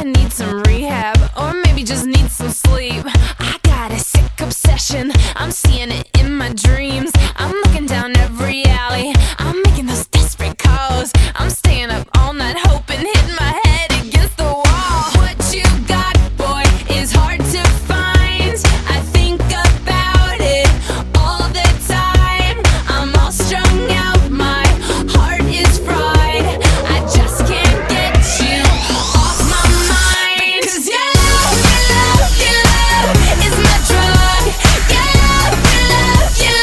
I need some rehab, or maybe just need some sleep. I got a sick obsession, I'm seeing it in my dreams. I'm looking down every alley, I'm making those desperate calls. I'm staying up all night hoping, hitting my head against the wall. What you got, boy, is hard to find. I think about it all the time. I'm all strung out, my heart is fried. I just can't get you off my mind. 'Cause your love is my drug. Your love is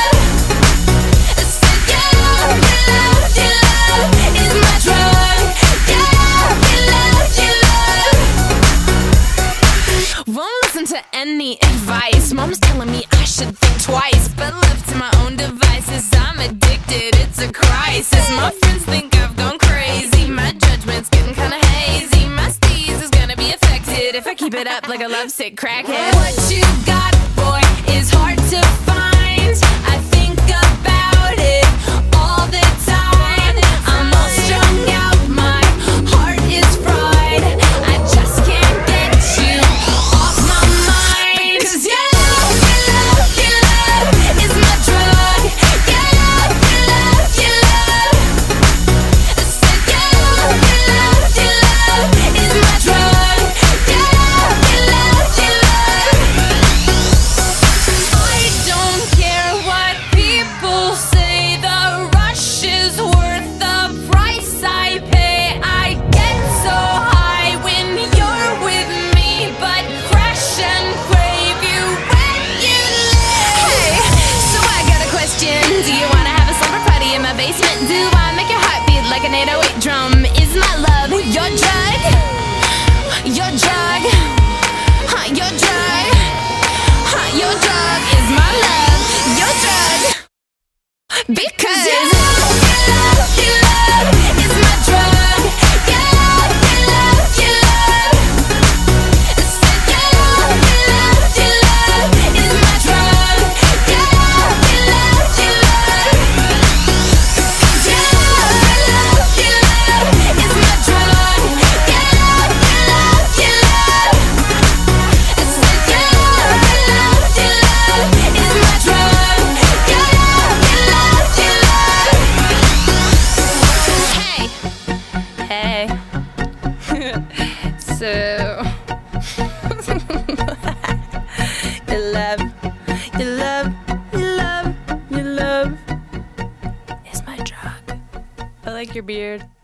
my drug. Won't listen to any advice. Mom's telling me I should think twice, but left to my own devices, I'm addicted, it's a crisis. My friends think I've gone crazy, my judgment's getting kinda hazy. My steez is gonna be affected if I keep it up like a lovesick crackhead. What you got, boy, is hard to find. I think about it all the time. I'm all strung out, my heart is fried. I just can't get you off my mind. 'Cause your love is my drug. Your love said your love is my drug. I don't care what people say, the rush is worth the price I pay. I get so high when you're with me, but crash and crave you when you leave. Hey, so I got a question. Do you wanna have a slumber party in my basement? Do I make your heart beat like an 808 drum? Is my love your drug? Your drug? Huh, your drug? Huh, your drug is my love. Your drug. Because your love is my drug. Your love said your love is my drug. Your love is my drug. Hey, so your love is my drug. I like your beard.